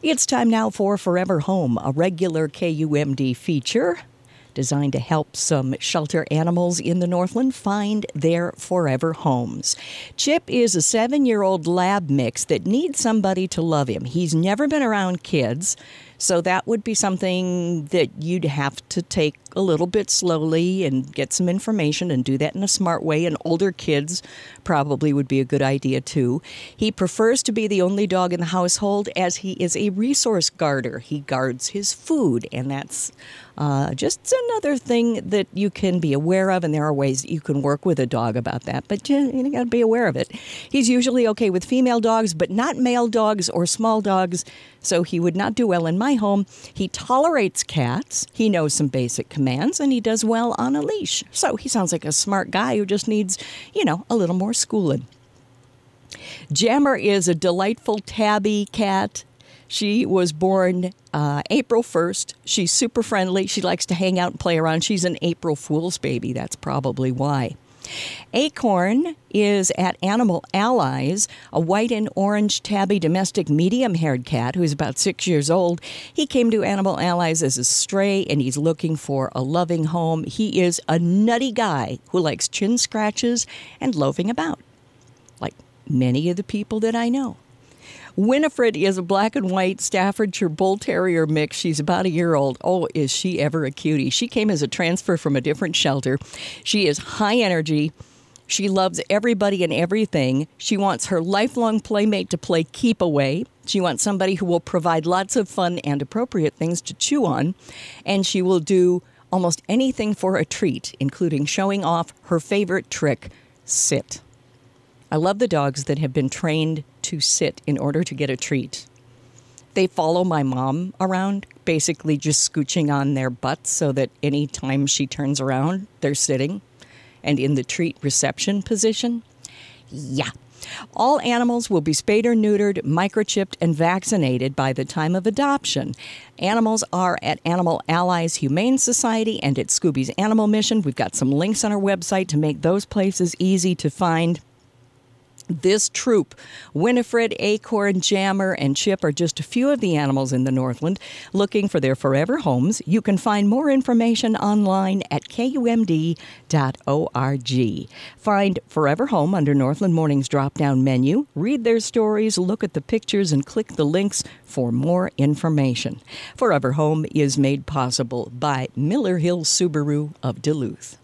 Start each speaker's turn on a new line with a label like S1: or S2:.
S1: It's time now for Forever Home, a regular KUMD feature designed to help some shelter animals in the Northland find their forever homes. Chip is a 7-year-old lab mix that needs somebody to love him. He's never been around kids, so that would be something that you'd have to take a little bit slowly and get some information and do that in a smart way. And older kids probably would be a good idea too. He prefers to be the only dog in the household as he is a resource guarder. He guards his food, and that's just another thing that you can be aware of, and there are ways that you can work with a dog about that, but you got to be aware of it. He's usually okay with female dogs, but not male dogs or small dogs, so he would not do well in my home. He tolerates cats, he knows some basic commands, and he does well on a leash. So he sounds like a smart guy who just needs, a little more schooling. Jammer is a delightful tabby cat. She was born April 1st. She's super friendly. She likes to hang out and play around. She's an April Fool's baby. That's probably why. Acorn is at Animal Allies, a white and orange tabby domestic medium-haired cat who's about 6 years old. He came to Animal Allies as a stray, and he's looking for a loving home. He is a nutty guy who likes chin scratches and loafing about, like many of the people that I know. Winifred is a black and white Staffordshire Bull Terrier mix. She's about a year old. Oh, is she ever a cutie. She came as a transfer from a different shelter. She is high energy. She loves everybody and everything. She wants her lifelong playmate to play keep away. She wants somebody who will provide lots of fun and appropriate things to chew on. And she will do almost anything for a treat, including showing off her favorite trick, sit. I love the dogs that have been trained to sit in order to get a treat. They follow my mom around, basically just scooching on their butts so that any time she turns around, they're sitting and in the treat reception position. Yeah. All animals will be spayed or neutered, microchipped, and vaccinated by the time of adoption. Animals are at Animal Allies Humane Society and at Scooby's Animal Mission. We've got some links on our website to make those places easy to find. This troop, Winifred, Acorn, Jammer, and Chip, are just a few of the animals in the Northland looking for their forever homes. You can find more information online at kumd.org. Find Forever Home under Northland Morning's drop-down menu. Read their stories, look at the pictures, and click the links for more information. Forever Home is made possible by Miller Hill Subaru of Duluth.